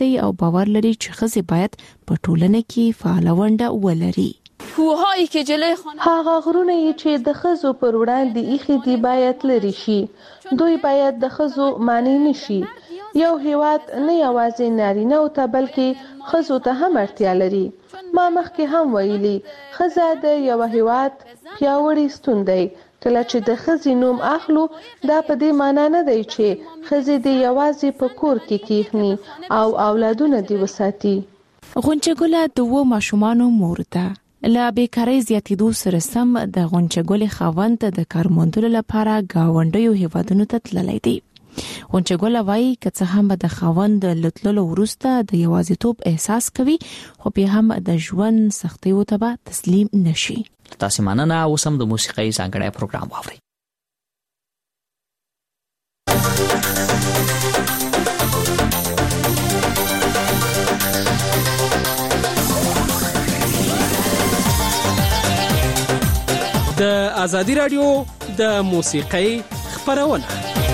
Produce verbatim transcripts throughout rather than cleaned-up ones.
دی او باور لري چې ښځې باید په ټولنه کې فعاله ونډه ولري. هغه غرونه چې د ښځو پر وړاندې ایښي دي باید لرې شي. دوی باید د ښځو معنی نشي. یو هیواد نه یوازې نارینه او ته بلکې ښځو ته هم اړتیا لري. ما مخکې هم ویلي ښځه د یو هیواد پیاوړی ستون دی. کله چې د ښځې نوم اخلو دا په دې معنا نه دی چې ښځې دې یوازې په کور کې کښېني او اولادونه دې وساتي. غونچه ګله د اوو ماشومانو مور ده. له بیکارۍ زیاتېدو سره سم د غونچه ګلې خاوند د کار موندلو لپاره ګاونډیو هیوادونو ته تللی دی. غونچه ګله وایي که څه هم د خاوند له تللو وروسته د یوازیتوب احساس کوي خو بیا هم د ژوند سختیو ته به تسلیم نشي. تاسو مننه. اوس هم د موسیقۍ ځانګړی پروګرام واورئ. د ازادي رادیو د موسیقۍ خپرونه.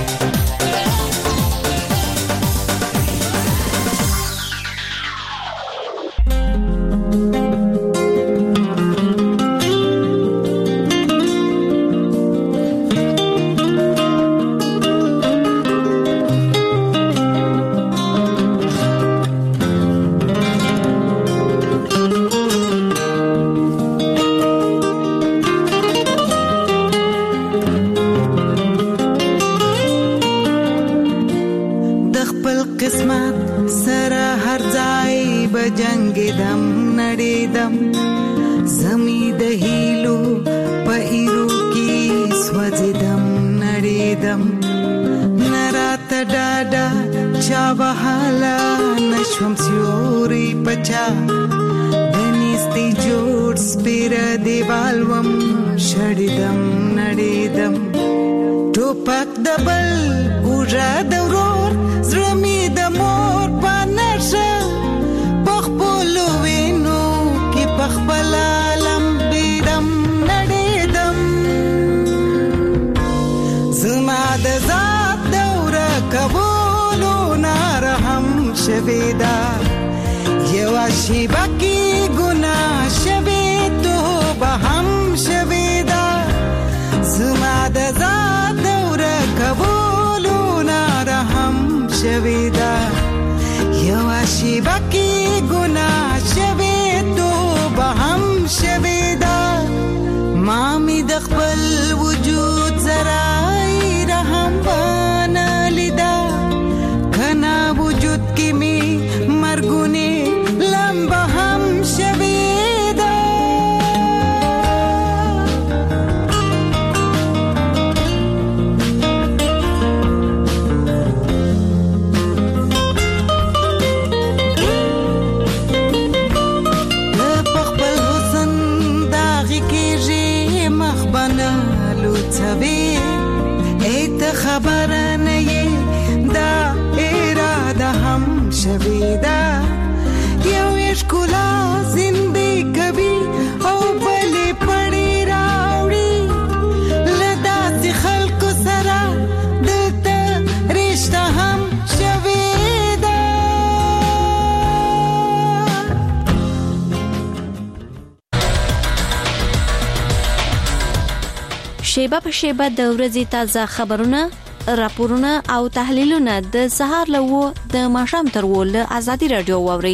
شیبه په شیبه د ورځې تازه خبرونه، راپورونه او تحلیلونه د سهار له و د ماښام تر و له ازادي رادیو واوري.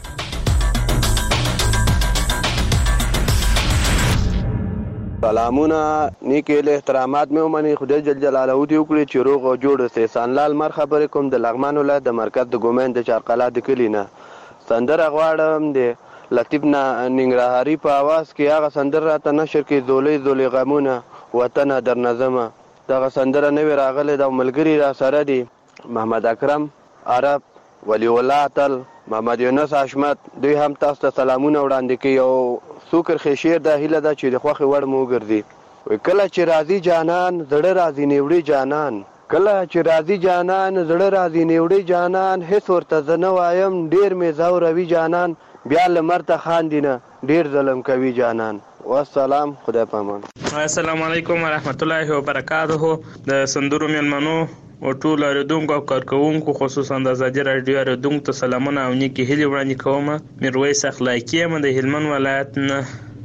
سلامونه، نیکی له احترامات مې ومني. خدای جل جلاله دې وکړي چې روغ او جوړ اوسئ. سانلال مر خبرې کوم د لغمان ولایت د مرکز د ګومین د چارقلا د کلي نه. سندره غواړم د لطیف ننګرهاري په اواز کې. هغه سندره راته نشر کې زولې زولې غمونه وطن در نظمه. دغه سندره نوې راغلې د ملګری را سره دي محمد اکرم عرب، ولی الله تل، محمد یونس حشمت. دوی هم تاسو ته سلامونه وړاندې کوي او سوکر خشیر د هیله ده چې د خوخي وړ مو ګرځي. کله چې راضی جانان زړه راضی نیوړي جانان، کله چې راضی جانان زړه راضی نیوړي جانان، هیڅ ورته زنه وایم ډیر می زوروي جانان، بیا لمرته خاندینه ډیر ظلم کوي جانان. والسلام، خدای پامان. السلام علیکم ورحمت الله وبرکاته. د سندرو میلمنو او ټول اوریدونکو او کارکونکو خصوصا د ازادي رادیو اوریدونکو ته سلامونه او نیکې هیلې وړاندې کوم. میرویس اخلاقی یم د هلمند ولایت نه.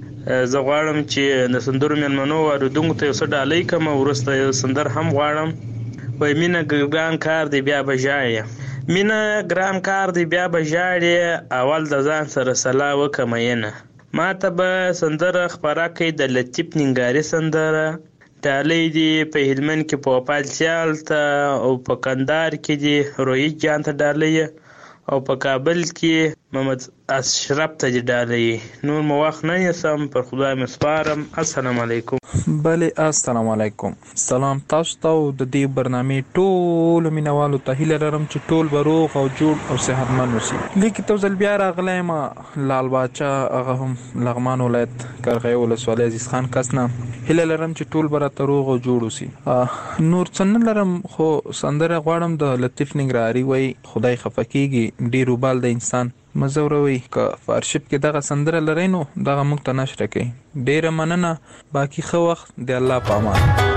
زه غواړم چې د سندرو مېلمنو او اوریدونکو ته یو څه ډالۍ کړم او وروسته یو سندر هم غواړم. وایي مینه ګران کار دی بیا به ژاړې، مینه ګران کار دی بیا به ژاړې، اول د ځان سره سلا وکړه مینه. ما ته به سندره خپره کړي د لطیف ننګاري سندره. ډالۍ دي په هلمند کې په وپال سیال ته او په کندهار کې دي روهیت جان ته ډالۍ او په کابل کې محمد اشرف ته دي ډالۍ. نور مو وخت نه نیسم، پر خدای مې سپارم. السلام علیکم. بله السلام علیکم. سلام تاسو ته او د دې برنامې ټولو مینوالو ته هیله لرم چې ټول به روغ او جوړ او صحتمند اوسي. لیکن تو ځل بیا راغلی یم لال باچا هغه هم لغمان ولایت کرغی ولسوالۍ عزیز خان کس نه. هیله لرم چې ټول به راته روغ او جوړ اوسي. نور څه نه لرم خو سندره غواړم د لطیف ننګرهاري. وایي خدای خفه کېږي ډېر وبال د انسان مزوروي. که فارشپ کې دغه سندره لرئ نو دغه موږ ته نشره کوي. ډېره مننه. باقي ښه وخت د الله په امان.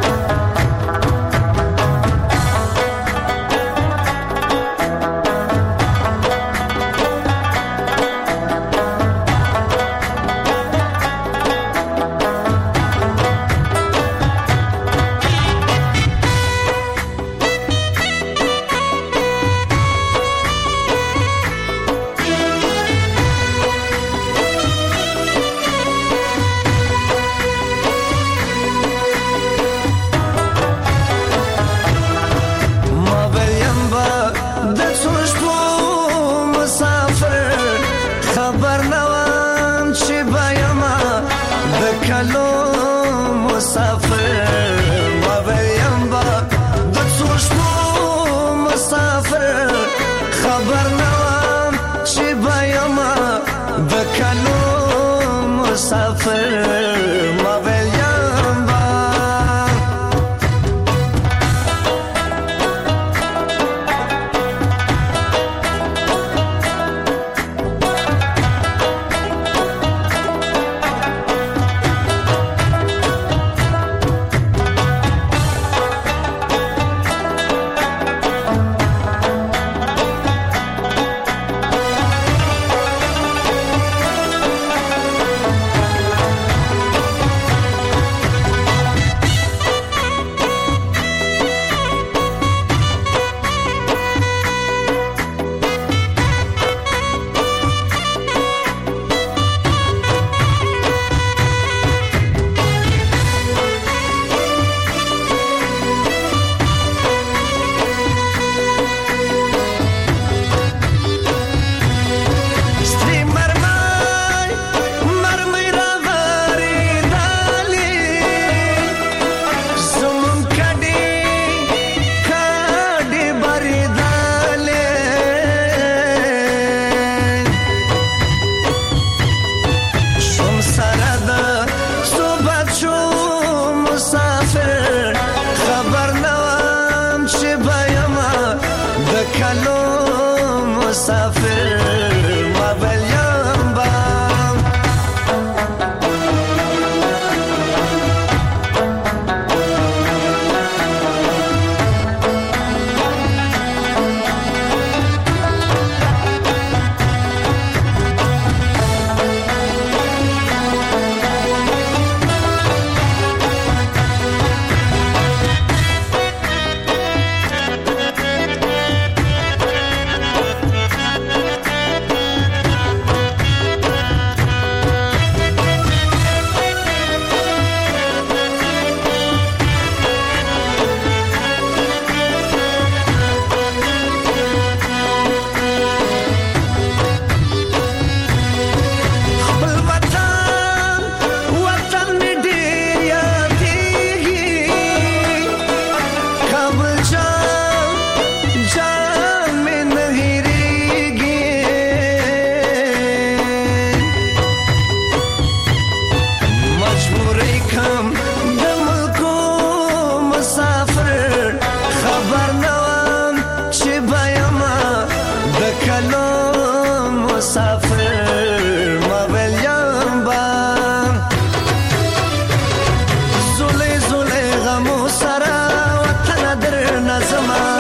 زما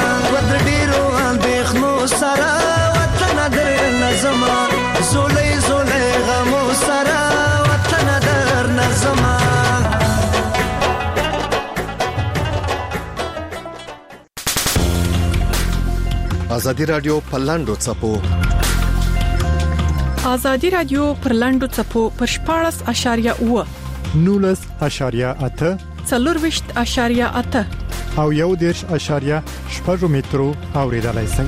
ازادي رادیو په لاندو چپو ازادي رادیو پر لاندو چپو پر شپاړس اشاریه اوه نولس اشاریه اته څلورویشت اشاریه اته او یو دیرش اشاریه شپږ مترو اوریدلای شئ.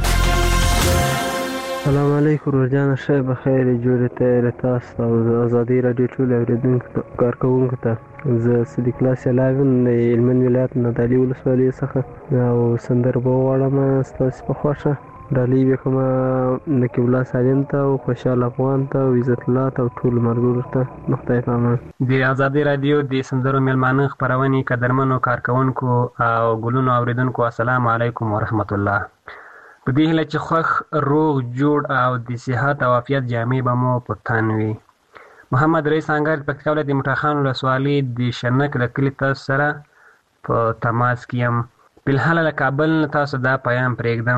السلام علیکم ورجان شه بخیر جوړته تاسو او ازادي رادیو ټول اوریدونکو کارکونکو ته زه صدیق الله سلاوین د هلمند ولایت نادعلي ولسوالۍ څخه او سندربه غواړم ستاسو په خوښه ډالۍ وکم نقیب الله سالم ته او خوشحال افغان ته او عزت الله ته او ټول مرګور ته مخته پامه د ازادي رادیو د سندرو ملمانه خبرونه قدرمنو کارکونکو او ګلونو اوریدونکو السلام علیکم ورحمت الله. په دې هله چې خوښ روغ جوړ او د صحت او عافیت جامې به مو په تن وي. محمد رئیس انګر پکتیا ولایت د مټاخان ولسوالۍ د شنک د کلي تاسو سره په تماس کې یم. بلحال له کابل نه تاسو دا پیام پرېږدم.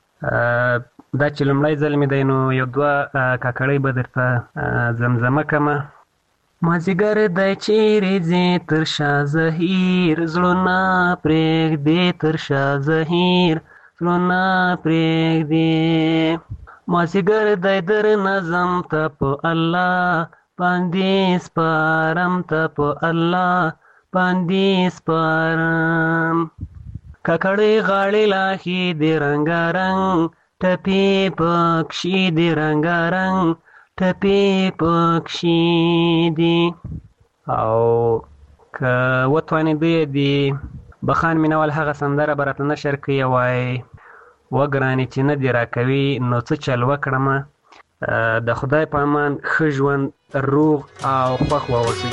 دا چې لومړی ځل مې دی نو یو دوه کاکړۍ به درته زمزمه کړمه. مازدیګر دی چیرې ځې تر شا زهیر زړونه پرېږدې تر شا زهیر زړونه پرېږدې مازدیګر دی در نظم ته په الله باندې سپارم ته په الله باندې سپارم کاکړۍ غاړې لاښي د رنګارنګ ټپې پکښې د رنګارنګ ټپې پکښې دي او که وتوانېدی د بخان مینوال هغه سندره به راته نشر کوي وایي وګرانې چې نه دې راکوي نو څه چل وکړمه. د خدای په امان ښه ژوند روغ او خوښ واوسئ.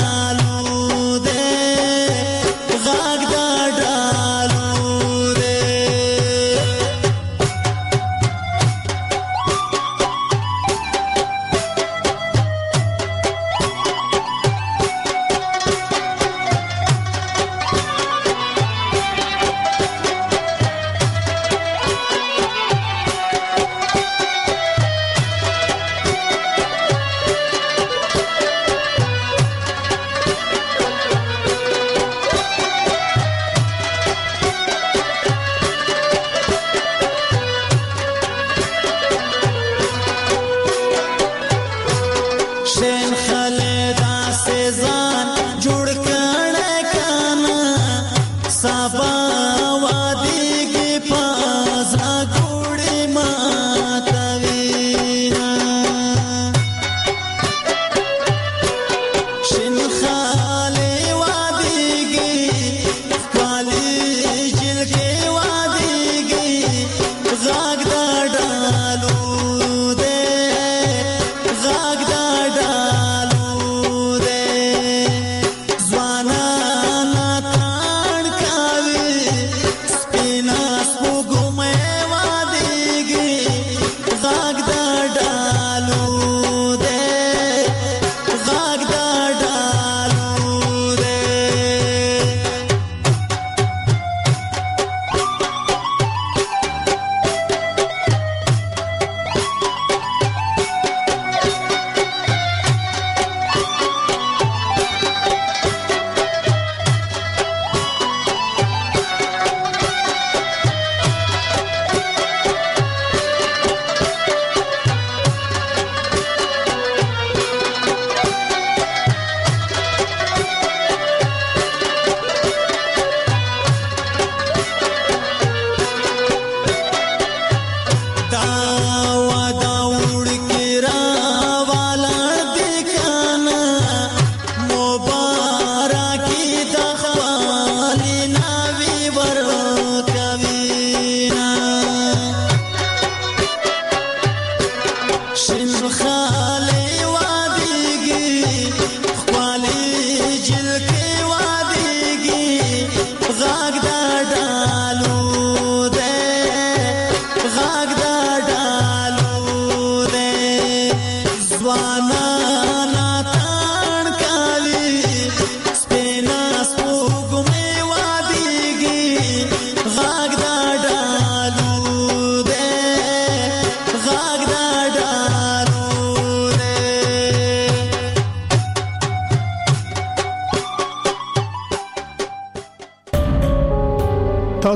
غاګ دا ډالو دې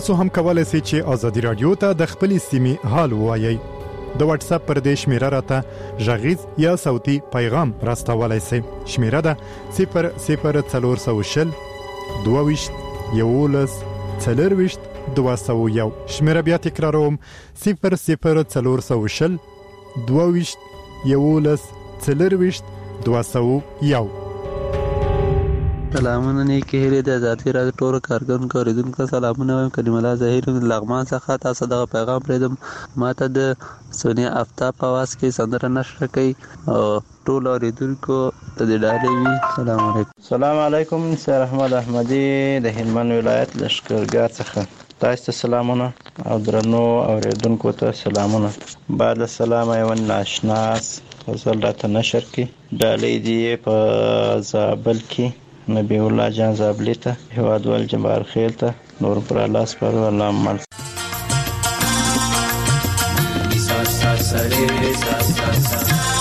تاسو هم کولای شئ چې ازادي رادیو ته د خپل سیمې حال ووایي. د واتس اپ پر دې شمیره راته غږیز یا صوتي پیغام راستولای شئ. شمیره ده صفر صفر څلور سوه شل دوه ویشت یولس څلور ویشت دوه سوه یو. شمیره بیا تکراروم صفر صفر څلور سوه شل دوه ویشت یولس څلور ویشت دوه سوه یو. سلامونه نیکی هیلې د ذاتی راډیو ټولو کارکونکو اوریدونکو سلامونه وایم. کلیم الله ظاهر لغمان څخه تاسو دغه پیغام پرېږدم. ماته د سونیا آفتاب په اواز کې سندره نشر کوي او ټول اوریدونکو ته د ډالۍ وي. سلام علیکم. سلام علیکم. سید احمد احمدی د هلمند ولایت لشکرګاه څخه تاسو ته سلامونه او درنو اوریدونکو ته سلامونه. بعد السلام ایوان ناشناس غزل راته نشر کی ډالۍ دی په زابل کې نبی الله جان زابلی ته هواد ول جبار خیل ته نور پر الله سپارو. الله مل سا سا سا رے سا سا سا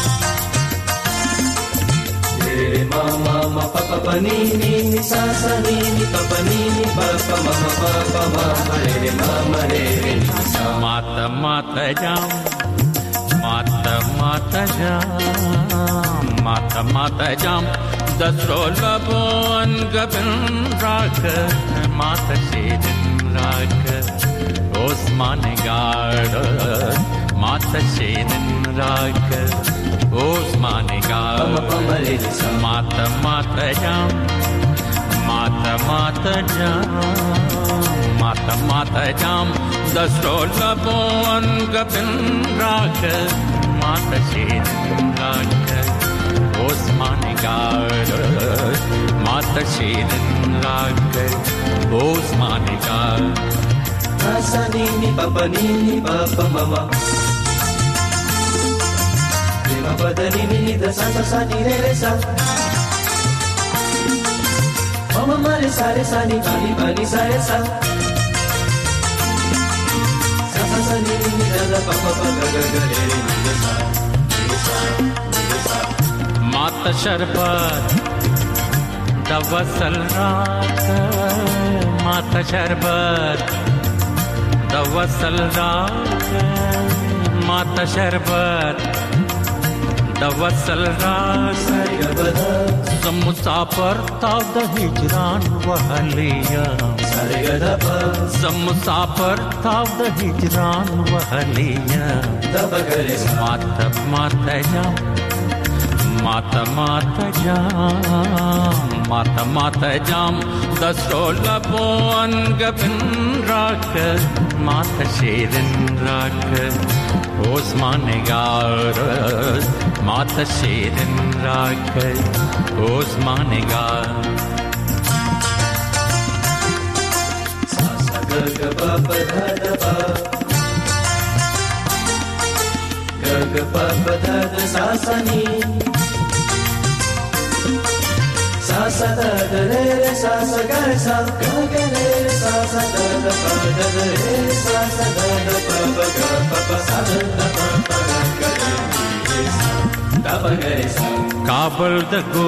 رے ما ما ما پا پا پا نی نی نی سا سا نی نی پا پا نی نی پا پا ما ما پا پا ما رے ما ما رے رے ماتا ماتا جام ماتا ماتا جام ماتا ماتا جام دسرو لبون گبن راک ماتا شیدن راک عثمان گارد ماتا شیدن راک عثمان گارد ماتا ماتا جام ماتا ماتا جام ماتا ماتا جام دسرو لبون گبن راک ماتا شیدن راک عثمان گارد ماتا شیرن راک عثمان گارد سا نی نی پا نی نی پا ماما ریما پا دا نی نی دا سا سا سا نی رے رے سا ماما ما رے سا رے سا نی پا نی پا نی سا رے سا سا سا سا نی نی دا دا پا پا پا گا گا گا رے رے نی دا سا رے سا ماتا شربت دا وصل راک ماتا شربت دا وصل راک ماتا شربت دا وصل راک زم مسافر تا دا ہجران وحلیا زم مسافر تا دا ہجران وحلیا ماتا ماتا جام ماتا ماتا جام ماتا ماتا جام دسرو لبون گبن راک ماتا شیرن راک عثمان گارد ماتا شیرن راک عثمان گارد سا سا گ گ با با دا دا با گ گ با با دا دا سا سا نی sa sa da da re re sa sa ga sa ga ga re sa sa da da pa da da re sa sa da da pa pa ga pa pa sa da da pa pa ga ga re da pa ga re sa Kabul द गो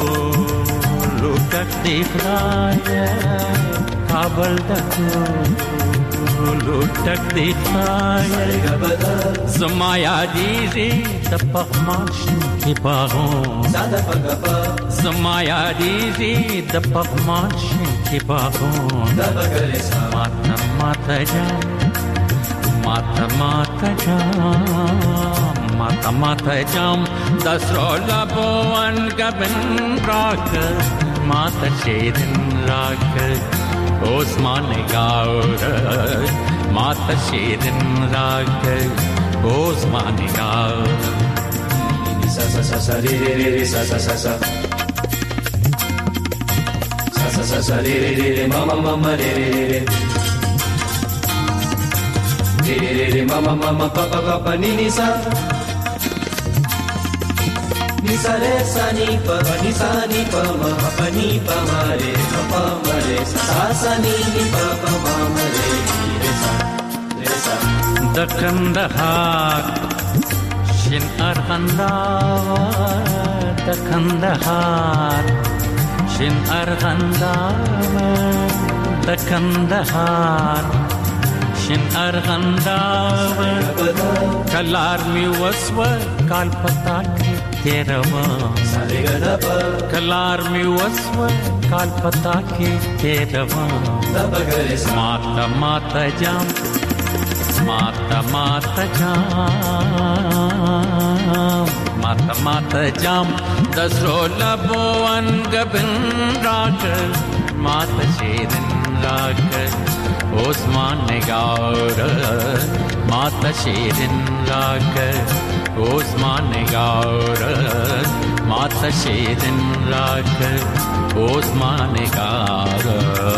लुटक दिखलाया काबल द गो लुटक दिखलाया समाया दीजी तपखमाश की बाहों सादा पगपा समाया दीजी तपखमाश की बाहों दबगले सा माता माता जा माता माता जा माता माता jam dasro labuan gabin rak माता शेरन राक ओस्मान गाउर माता शेरन राक ओस्मान गाउर sa sa sa sa re re re re sa sa sa sa sa sa sa sa re re re re mama mama re re re re re re re re mama mama papa papa ni ni sa ni sa re sa ni pa ni sa ni pa ma pa ni pa ma re pa ma re sa sa ni ni pa pa ma ma re re sa re sa the Kandahar shin arghandar the Kandahar shin arghandar د کندهار شین ارغنداو کلار می وسو کال پتا کې تیروا کلار می وسو کال پتا کې تیروا ماتا ماتا جام ماتا ماتا جام ماتا ماتا جام دسرو لبوان گبن راکر ماتا شیرن راکر عثمان نگار ماتا شیرن راکر عثمان نگار ماتا شیرن راکر عثمان نگار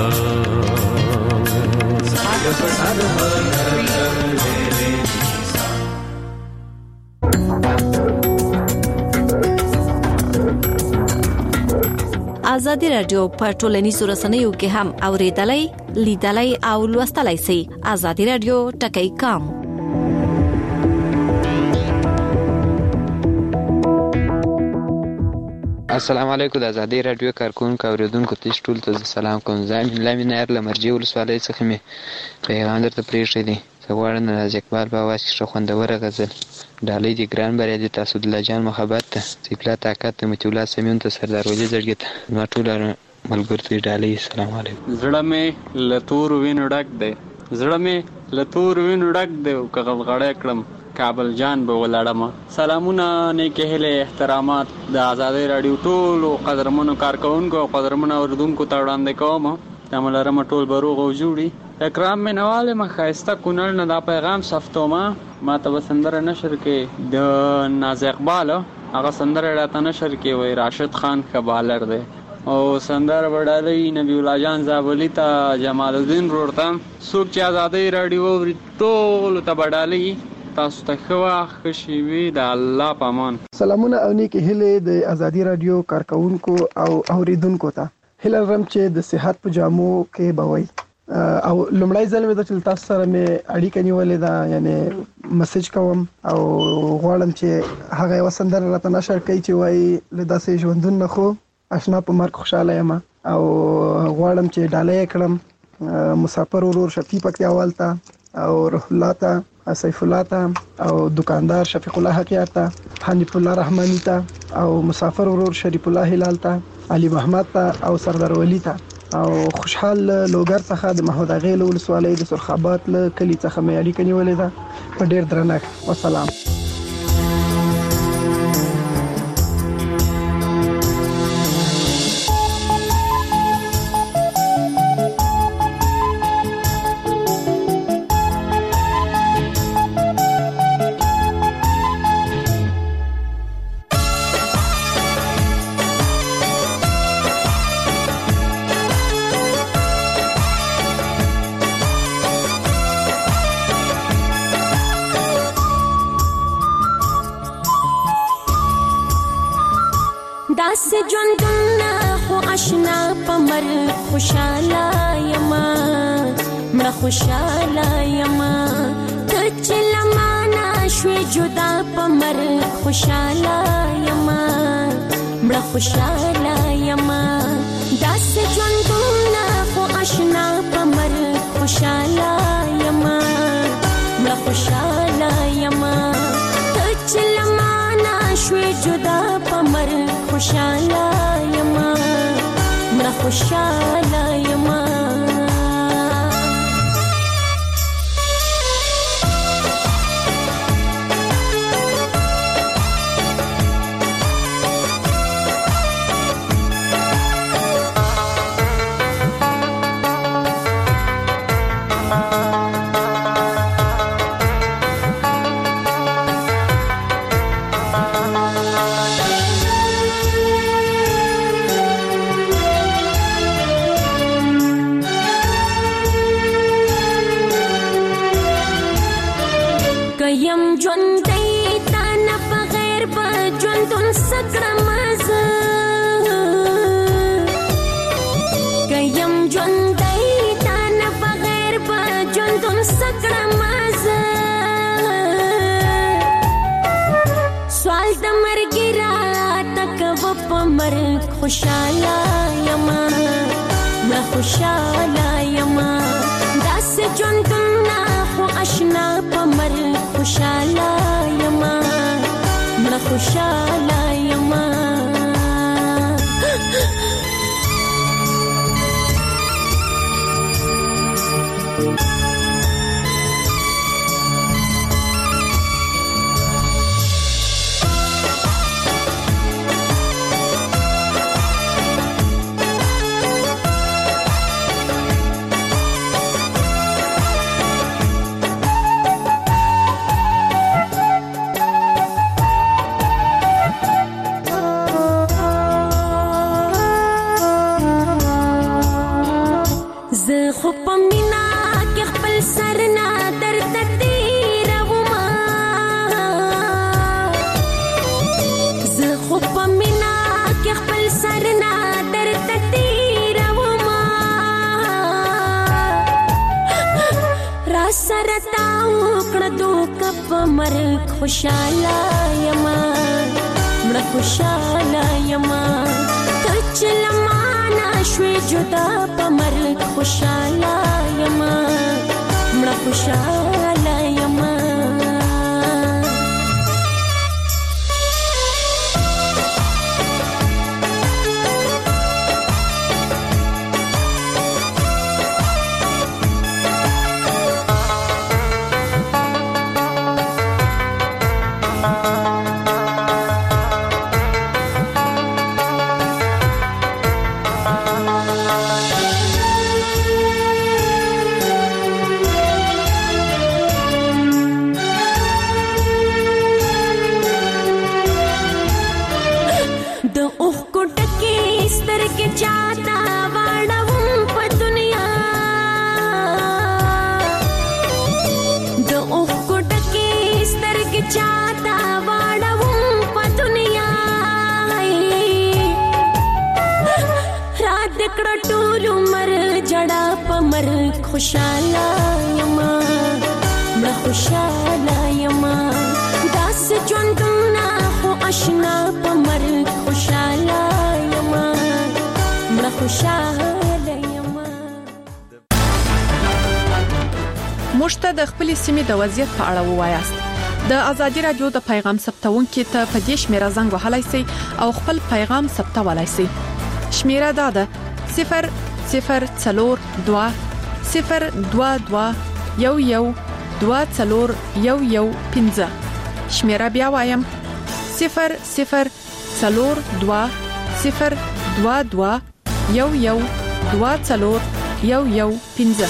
ازادي رادیو په ټولنیزو رسنیو کې هم اوریدلای لیدلای او لوستلای شئ. ازادي رادیو ټکی کام السلام علیکم. د ازادي رادیو کارکونکو اوریدونکو ته ټول ته سلام کوم. زم لامین ایر لمرجی ولسوالۍ څخه می پیغام درته پریښی دی. زغوړن راز اقبال په واس کې خوندوره غزل ډالۍ دی ګران بری دی تاسو د لجان محبت ته سپلا طاقت مت الله سمون ته سردار ولی زړګی ته ما ټول ملګرتي ډالۍ. السلام علیکم. زړه مې لتور وین ډک دی زړه مې لتور وین ډک دی او کغل غړې کړم کابل جان به ولاړم. سلامونه نیکه هله احترامات د ازادي رادیو ټول قدرمنو کارکونکو او قدرمنو اوردونکو ته وړاندې کوم. تملرم ټول بروغ او جوړي اکرام مې نواله مخایسته کونړ نه دا پیغام سفتوما ما ته وسندره نشر کې د ناز اقبال هغه سندره راته نشر کې وای راشد خان کبالر دی او سندره وړالې نبی الله جان زابلی ته جمال الدین ورته څوک چې ازادي رادیو ټول ته وړالې تاسو ته خوا خوشي وي د الله پامان. سلامونه او نیک هله د ازادي رادیو کارکونکو او اوریدونکو ته هله رم چې د صحت په جامو کې بوي او لمړی ځل مې د تاسو سره مې اړیکه نیولې ده یعنی میسج کوم او غواړم چې هغه وسندر راته نشر کوي چې وای له داسې ژوندون نه خو آشنا په مرګ خوشاله یم او غواړم چې ډالۍ کړم مسافر ورور شفیق پکتیاوال ته او روح الله ته سیف الله ته او دکاندار شفیق الله حقیار ته حنیف الله رحمانی ته او مسافر ورور شریف الله هلال ته علي محمد ته او سردار ولی ته او خوشحال لوګر څخه د محمود اغیل ولسوالۍ د سرخابات له کلی څخه مې اړیکه نیولې ده. په ډیر درنښت والسلام. داسې ژوندونه خو آشنا په مرګ خوشاله یما مړه خوشاله یما ته چې له مانه شوې جدا په مرګ خوشاله یما مړه خوشاله یما داسې ژوندونه خو آشنا په مرګ خوشاله یما مړه خوشاله یما ته چې له مانه شوې جدا په مرګ خوشاله یما مړه خوشاله یما یم ژوندۍ تا نه بغیر به ژوندون سکړم زه که یم ژوندۍ تا نه بغیر به ژوندون سکړم زه سوال د مرګ راته کوه په مرګ خوشاله یما مړه خوشاله یما داسې ژوندونه خو اشنا په مرګ خوشاله یما مړه خوشاله یما مرګ خوشاله یما مړه خوشاله یما کچ لمانه شوي جدا په مرګ خوشاله یما مړه خوشاله یما خوشاله یما مړه خوشاله یما داسې ژوندونه خو اشنا په مرګ خوشاله یما مړه خوشاله یما موږ ته د خپل سیمې د وضعیت په اړه ووایاست د ازادي رادیو د پیغام ثبتونکو ته په دې شمیره زنګ وهلای شئ او خپل پیغام ثبتولای شئ شمیره دا ده صفر صفر څلور دوه صفر دوا دوا یو یو دوا څلور یو یو پنځه شمیره بیا وایم صفر صفر څلور دوا صفر دوا دوا یو یو دوا څلور یو یو پنځه.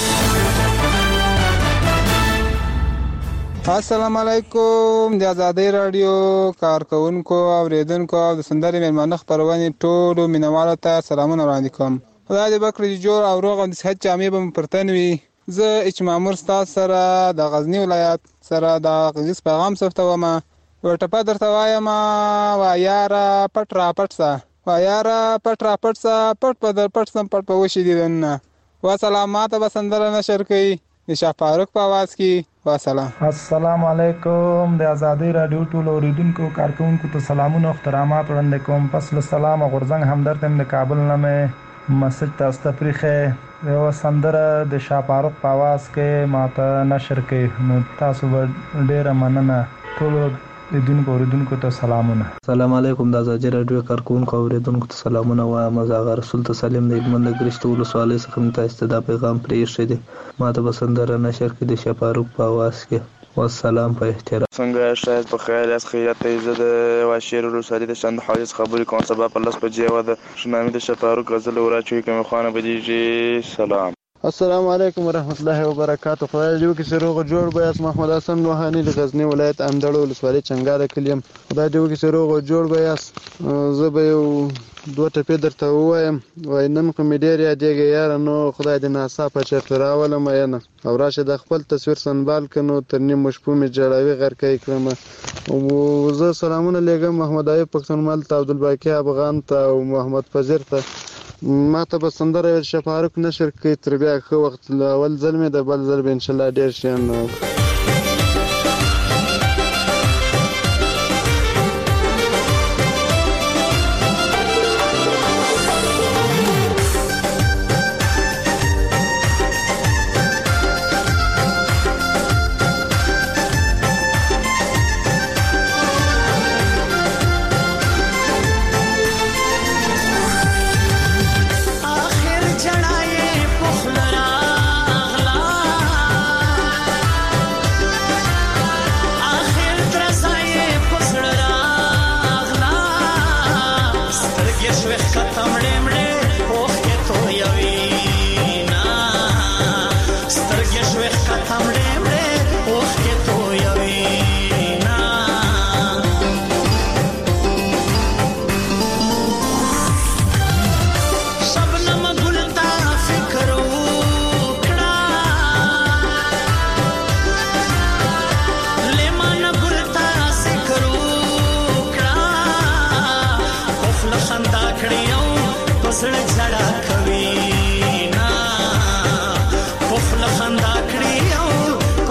السلام علیکم د آزادۍ رادیو کارکونکو او اوریدونکو او د سندرې مېلمانه خبرونه ټولو مینوالو ته سلامونه وړاندې کوم. خدای دې وکړي جوړ او روغ او د صحت جامې به پرتن وي. زه اچ مامور تاسو سره د غزنی ولایت سره د غږیز پیغام ثبتوم. یو ټپه درته وایم وا یارا پټ را پټ سا وا یارا پټ را پټ سا پټ په در پټ سم پټ په وشي دي. وا سلامات به سندره نشر کوي د شاه فاروق په आवाज کې. والسلام. السلام علیکم د آزادۍ رادیو ټول اوریدونکو کارکونکو ته سلامونه او احترامات وړاندې کوم. پس له سلام او غرزنګ همدرد د کابل نه مې مسج تاسو ته پریخه یو سندره د شاه فاروق په आवाज کې ماته نشر کوي. نو تاسو ډیره مننه. ټول اوریدونکو اوریدونکو ته سلامونه. السلام علیکم د آزادۍ رادیو کارکونکو اوریدونکو ته سلامونه وایم. زه رسول تسلیم د هلمند ګرشت ولسوالۍ څخه تاسو ته دا پیغام پریښی دی. ماته به سندره نشر کړي د شاه فاروق په आवाज کې. والسلام په احترام. څنګه شاید په خیال اس خیاط عزت د واشیر ولسوالۍ د شند حواس خبرې کوم سبب په لاس په جیو د شنامې د شاه فاروق غزل وراچوي کوم خانه بدیږي. سلام. السلام علیکم ورحمت الله وبرکاته. خدای دې وکړي چې روغ جوړ به اس محمد حسن نوحانی د غزنی ولایت اندړو ولسوالۍ چنګاره کلیم. خدای دې وکړي چې روغ جوړ به اس. زه به یو دوه ټپې درته ووایم. وای نن خو مې ډېر یادېږي یاره. نو خدای دې ناڅاپه چېرته راولم ینه او راشه د خپل تصویر سنبال کړه. نو تر نیمو شپو مې جړاوي غرقی کړم. زه سلامونه لیږم محمد ایوب پښتونمل ته، عبدالباقي افغان ته او محمد فضیر ته. ما ته به سندره شاه فاروق نشر کړي. تر بیا ښه وخت اول ځل مې د بل ځل به انشاءالله ډېر شیان.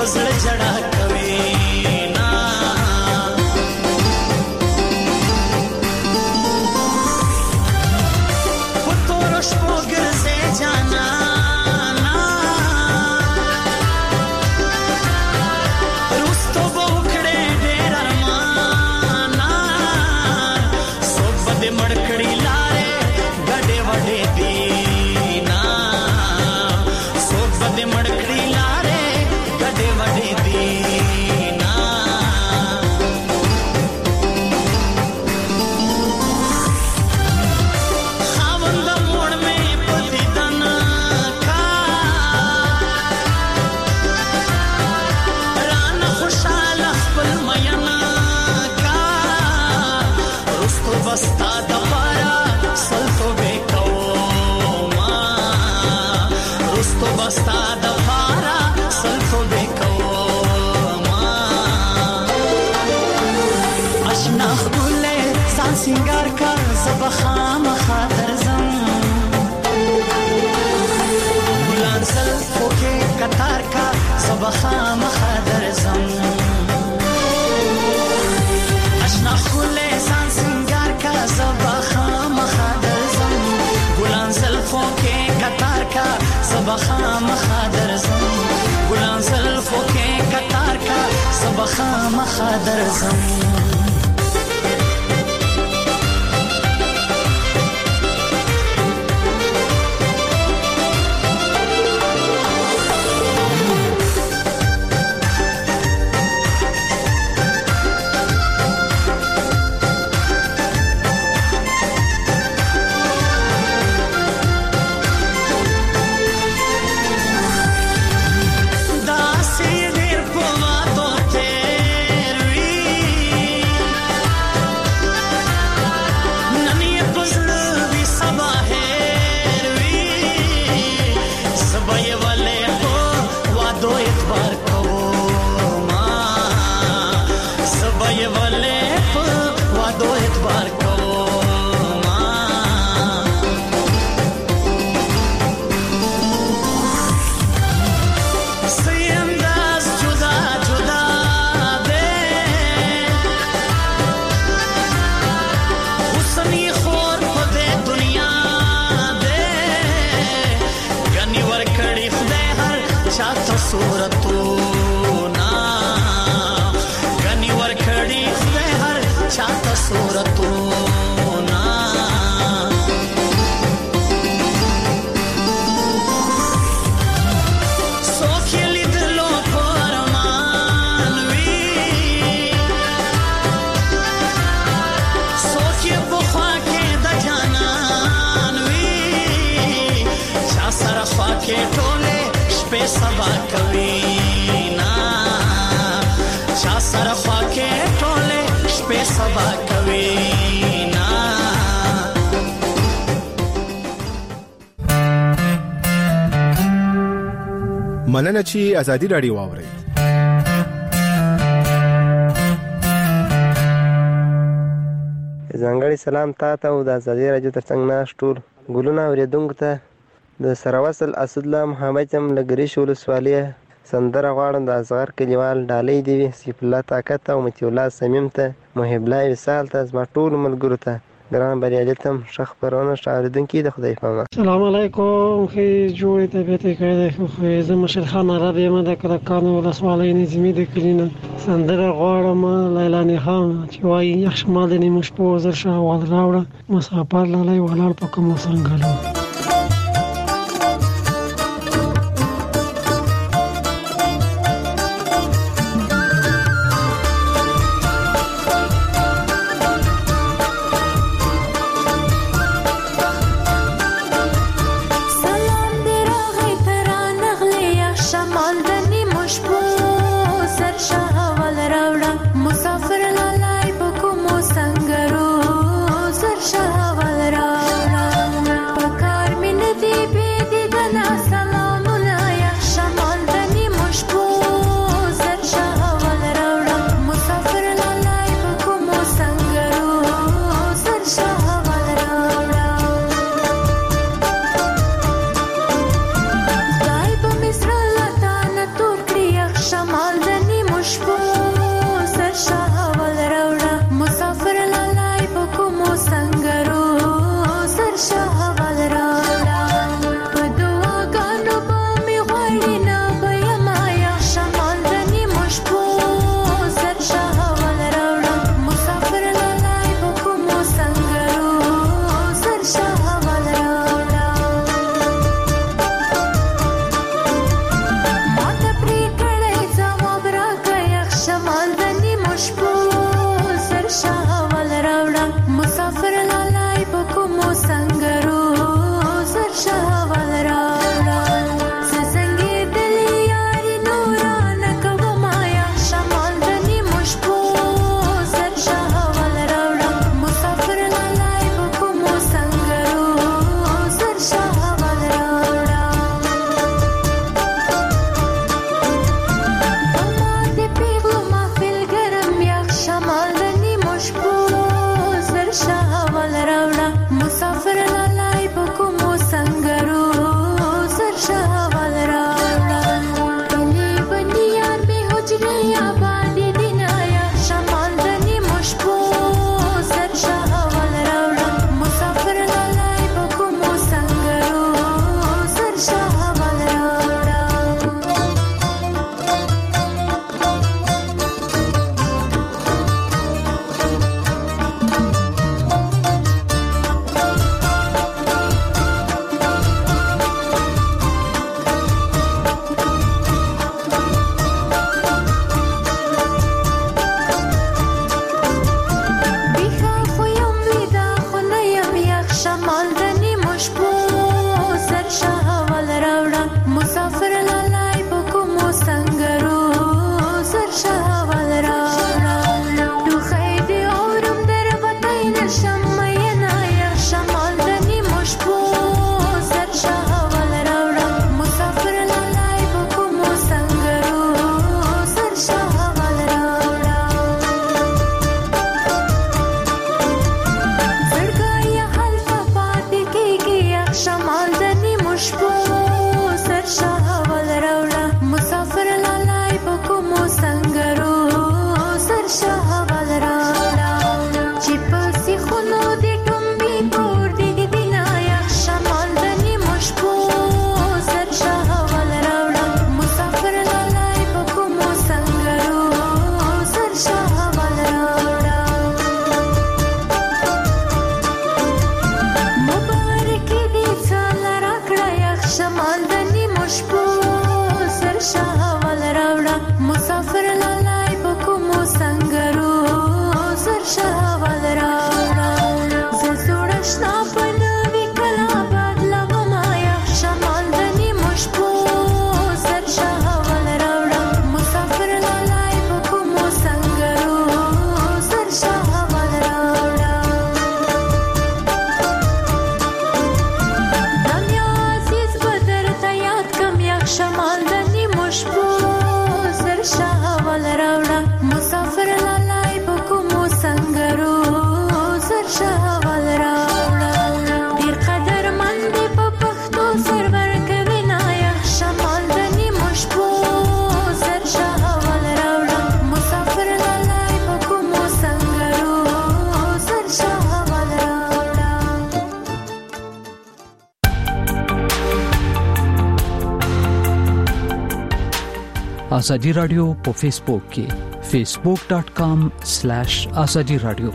پزړه جړه کوي نا پتور شپو ګرځي جانا نا روستو بوکړې ډېر ارمانا سوب دې مړکړی لارې ګډې وډې دی نا سوب دې مړکړی لارې ګډې وډې دی نا خاوند موړ مې پتی دنا کا ران خوشاله خپل مینا کا رستو بستا د پارا سلطو بیکو ما رستو بستا د پارا سلطو بیکو ما اشنا خدوله سان سنگار کا زبخام خاطر زم بلان سلطو کے قطار کا زبخام خاطر زم اشنا خدوله سان سنگار کا زبخام خاطر زم بلان سلطو کے قطار کا زبخام خاطر زم بلان سلطو کے قطار کا زبخام خاطر زم داسې ډېر په وادو تېر وي نن یې په زړه وي سبا هېر وي سبا یې ولې په وادو اعتبار کوما سبا یې ولې په وادو اعتبار کوما سی انداز جدا جدا دے حسنی خور په دې دنیا دے غنی ور کړي خدای هر چاته صورتونه غنی ور کړي خدای هر چاته صورتونه څوک یې لیدلو په ارمان وي څوک یې په خوا کې د جانان وي چا سره خوا کې ټولې شپې سبا کوي نا چا سره خوا کې ټولې شپې سبا کوي نا مننه چې ازادي رادیو واورئ. ځانګړی سلام تاته او د ازادي رادیو ترڅنګ ناست ټول ګلونه اورېدونکو ته د سروسل اسدالله محمد یم له ګریش ولسوالۍ سندره غواړم د اصغر کلیوال ډالۍ دې وي سیف الله طاقت او مطیع الله صمیم ته محب الله وصال ته زما ټولو ملګرو ته ګران بریالي ته هم ښه خپرونه ښه اورېدونکي د خدای په امان. السلام علیکم. ښې جوړې طبیعت یې کړی دی خو زه مشر خان عرب یم د کلکانو ولسوالۍ نظمي د کلي نه سندره غواړم لیلانې خان چې وایي یخ شمال د نیمو شپو زر شاوال راوړه مسافر لالی ولاړ په کومو څنګلو. Paka مسافر لالای بکومو سنگرو سرشه ولراوړه زه زوړشنا په نوي کلا بدلومه یخ شمال د نیمو شپو سرشه ولراوړه مسافر لالای بکومو سنگرو سرشه ولراوړه دنیا عزیز به درته یاد کم یخ شمال د نیمو شپو سرشه ولراوړه مسافر لالای بکومو سنگرو سرشه ولراوړه ډیر قدرمن دی په پښتو سرور کوي نه یخ شمال د نیمو شپو سرشه ولراوړه مسافر لالای بکومو سنگرو سرشه ولراوړه ازادي رادیو په فیسبوک کې facebook dot com slash azadi radio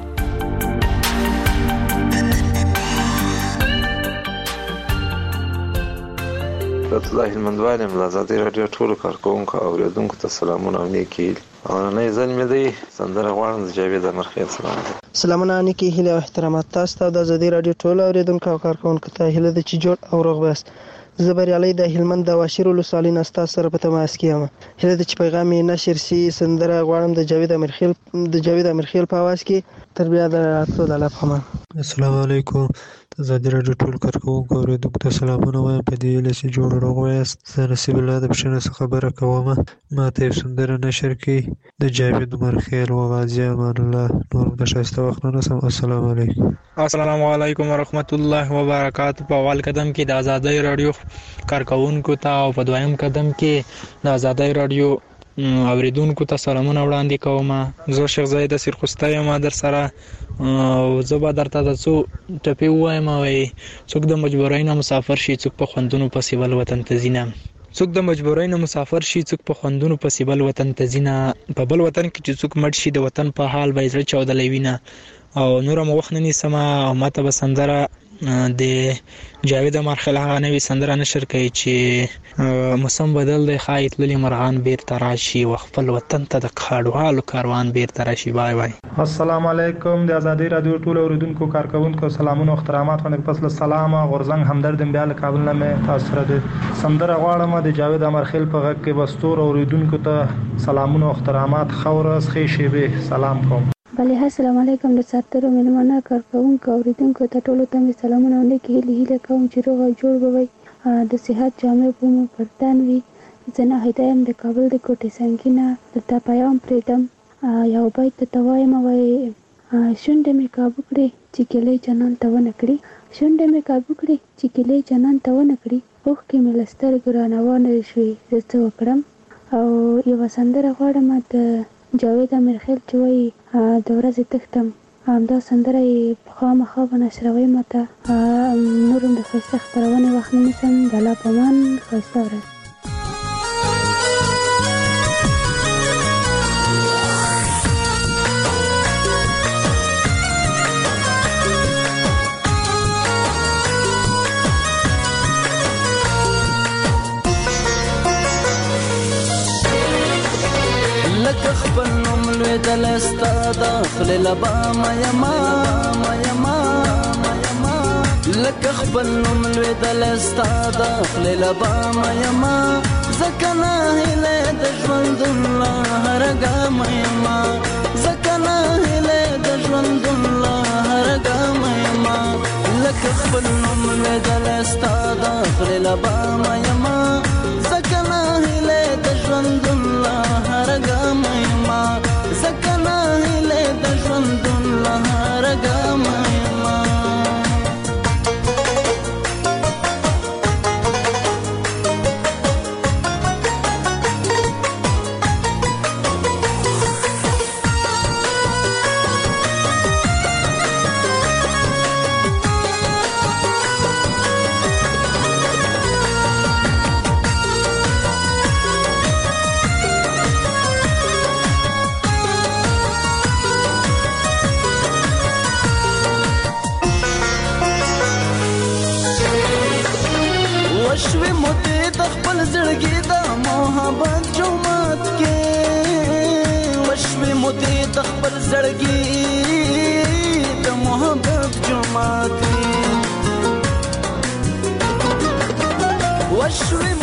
الله هلمندوال یم. ازادي رادیو ټولو کارکوونکو او اوریدونکو ته سلامونه او نیکي. اولنۍ ځل مې دی سندره غواړم د جاوید امرخیل سلام دی. سلامونه نیکي هیله او احترامات تاسو ته د ازادي رادیو ټولو اوریدونکو او کارکوونکو ته هیله ده چې جوړ او روغ بس. زه بریالي د هلمند د واشیر ولسوالۍ نه ستاسو سره په تماس کې یم. هیله ده چې پیغام یې نشر سي. سندره غواړم د جاوید امرخیل د جاوید امرخیل په اواز کې. تر بیا د راتلو د الله په امان. السلام علیکم. ازادي رادیو ټول کارکوونکو او اوریدونکو ته سلامونه وایم. په دې هیله چې جوړ روغ یاست. زه نصیب الله د بښنې څخه خبره کوم. ما ته یو سندره نشر کړئ د جاوید امرخیل و غازي امان الله. نور د ښایسته وخت نه رسم. السلام علیکم. السلام علیکم ورحمت الله وبرکاته. په اول قدم کې د ازادي رادیو کارکوونکو ته او په دویم قدم کې د ازادي رادیو اوریدونکو ته سلامونه وړاندې کوم. زه شیخ زاید سرخسته یم در سره. زه به درته د څو ټپې ووایم. وایي څوک د مجبورۍ نه مسافر شي څوک په خوندونو پسې بل وطن ته ځي نه. څوک د مجبورۍ نه مسافر شي څوک په خوندونو پسې بل وطن ته ځي نه. په بل وطن کې چې څوک مړ شي د وطن په حال به یې زړه چاودلی وي نه. او نوره مو وخت نه نیسم او ما ته به سندره د جاوید امرخیل هغه نوې سندره نشر کوي چې موسم بدل دی ښایي تللي مرغان بیرته راشي و خپل وطن ته د کډوالو کاروان بیرته راشي. بای بای. السلام علیکم. د ازادي رادیو ټول اوریدونکو کارکوونکو سلامونه او احترامات باندې پس له سلام غورزنګ همدرد بیا له کابل نه مې تاسو سره د سندره غواړم د جاوید امرخیل په غږ کې بستور اوریدونکو ته سلامونه او احترامات. خورس خې شیبه سلام کوم. بله السلام علیکم. د ساترو ملمنه کارکوونکو اوریدونکو ته ټولو ته مې سلامونه او نیکې هیلې هیله کوم چې روغ او جوړ به وئ. د صحت جامې به مو پر تن وي. زه ناهیده یم د کابل د کوټې څنګي نه. درته پیغام پرېږدم یو بیت درته وایم. وایي شونډې مې کابو کړې چې ګیلې جانان ته ونه کړي. شونډې مې کابو کړې چې ګیلې جانان ته ونه کړي. اوښکې مې له سترګو رانوانه شوې زه څه وکړم. او یوه سندره غواړم د جاوید امرخیل چې وایي د ورځې تښتم. همدا سندره یې خامخا به نشروئ. ماته نور هم د ښایسته خپرونې وخت نه نیسم. د الله په امان. ښایسته ورځ. لکه خپل نوم لوېدل ستا د خولې لبا مایما مایما مایما لکه خپل نوم لوېدل ستا د خولې لبا مایما ځکه ناهیلې د ژوندون له هر ګام یما ځکه ناهیلې د ژوندون له هر ګام یما لکه خپل نوم لوېدل ستا د خولې لبا مایما ځکه ناهیلې د ژوندون له هر ګام یما ځکه ناهیلې د ژوندون له هر ګام یما زړګي د محبت جمعات وشوي